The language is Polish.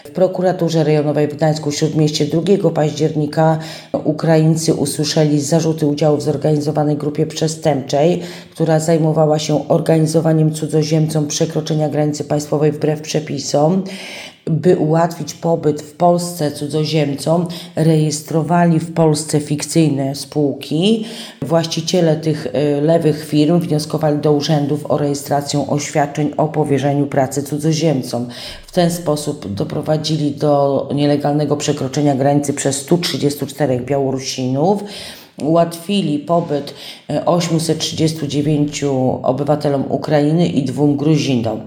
W prokuraturze rejonowej w Gdańsku-Śródmieście 2 października Ukraińcy usłyszeli zarzuty udziału w zorganizowanej grupie przestępczej, która zajmowała się organizowaniem cudzoziemcom przekroczenia granicy państwowej wbrew przepisom. By ułatwić pobyt w Polsce cudzoziemcom, rejestrowali w Polsce fikcyjne spółki. Właściciele tych lewych firm wnioskowali do urzędów o rejestrację oświadczeń o powierzeniu pracy cudzoziemcom. W ten sposób doprowadzili do nielegalnego przekroczenia granicy przez 134 Białorusinów. Ułatwili pobyt 839 obywatelom Ukrainy i 2 Gruzinom.